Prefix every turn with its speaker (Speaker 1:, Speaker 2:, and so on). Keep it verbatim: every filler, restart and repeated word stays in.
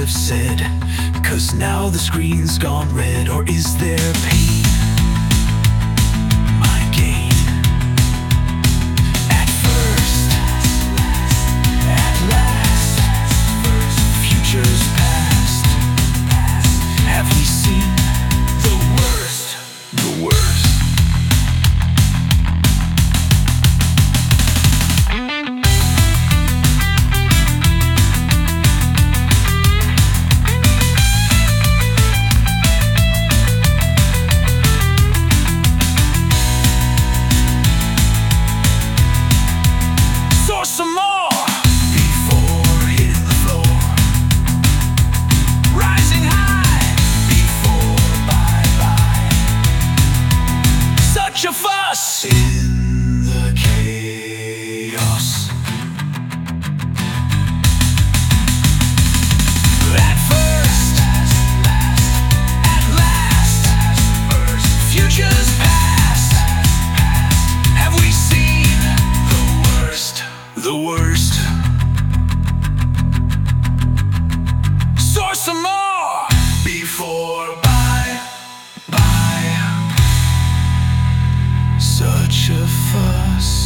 Speaker 1: have said, 'cause now the screen's gone red. Or is there pain, my gain? At first, at last, futures past. Have we seen the worst, the worst? Some more before hitting the floor, rising high before bye-bye. Such a fuss in the chaos. At first, at last, futures past. Have we seen the worst? The worst. Source some more before bye bye. Such a fuss.